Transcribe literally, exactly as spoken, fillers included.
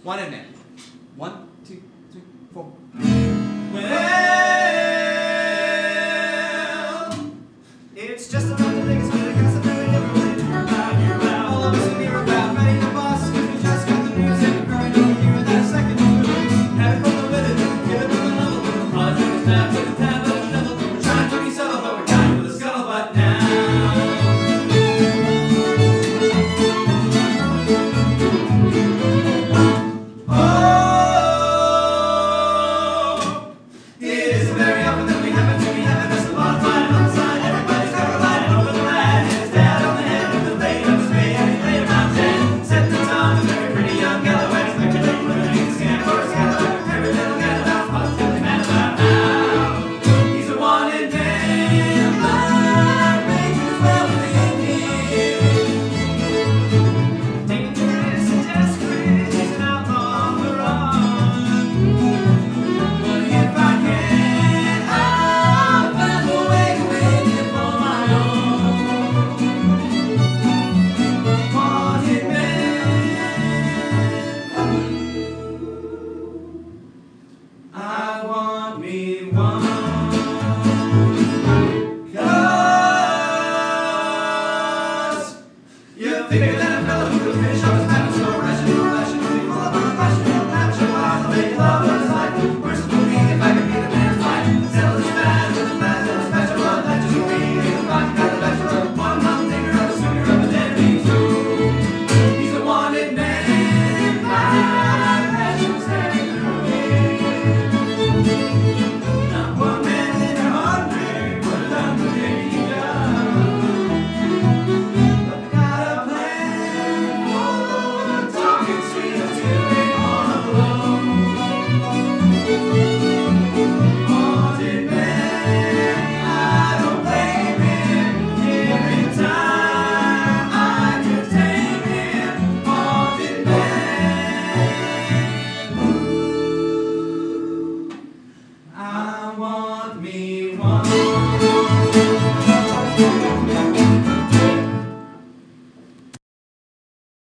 Wanted Man. One, two, three, four. Well, it's just about the biggest bit of gossip that I ever lived about you. All of us in here about fighting the boss. We just got the news and we're growing over here that second news. Have it from the minute, give it from the level. All the truth is bad with the tab of the devil. We're trying to be subtle, but we're dying with a scuttlebutt now. Figure that a fellow who could finish off his pattern so rational, rational, be full of unrational, natural, wild, make love of his life. Where's the movie if I could be the man's wife? Settle this bad with a bad little special love that just would be the fucking kind of bachelor. One mom thinker of a sooner of a deadbeat too. He's a wanted man, my passion staring through him. Not one man in a hundred would have done the thing he does. I want me one.